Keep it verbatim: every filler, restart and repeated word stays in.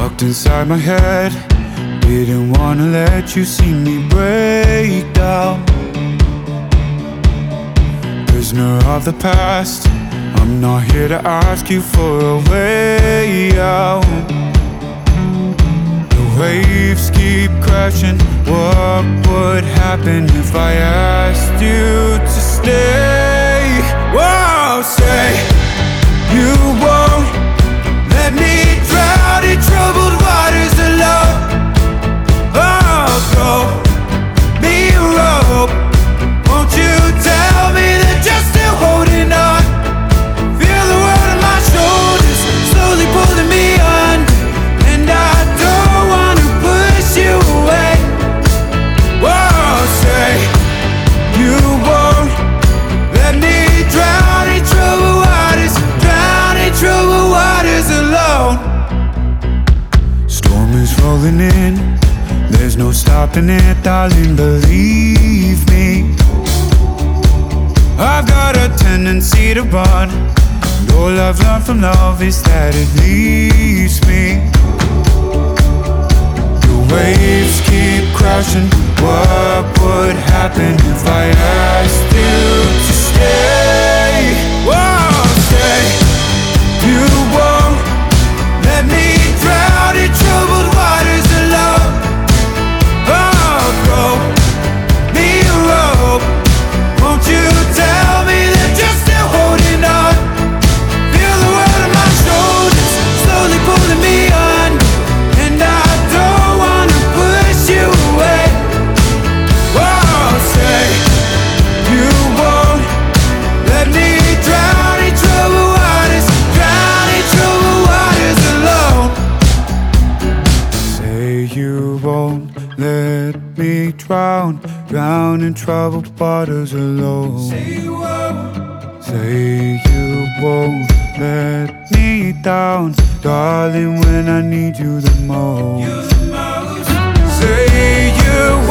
Locked inside my head, didn't wanna let you see me break down. Prisoner of the past, I'm not here to ask you for a way out. The waves keep crashing, what would happen if I asked you to stay? Whoa, say you won't let me drown in troubled waters alone. Oh, throw me a rope. Won't you tell me that you're still holding on? Feel the weight on my shoulders slowly pulling me under, and I don't wanna push you away. Whoa, say you won't let me drown in troubled waters, drown in troubled waters alone. Storm is rolling in, there's no stopping it, darling, believe me. I've got a tendency to run, and all I've learned from love is that it leaves me. The waves keep crashing, what would happen if I asked you to stay? Whoa, stay. You won't let me drown in troubled waters alone. Oh, throw me a rope. Won't you tell me that you're still holding on? Feel the weight on my shoulders slowly pulling me under, and I don't wanna push you away. Whoa, say you won't let me drown in troubled waters, drown in troubled waters alone. Say you won't let me drown, drown in troubled waters alone. Say you won't. Say you won't let me down, darling, when I need you the most. You the most. Say you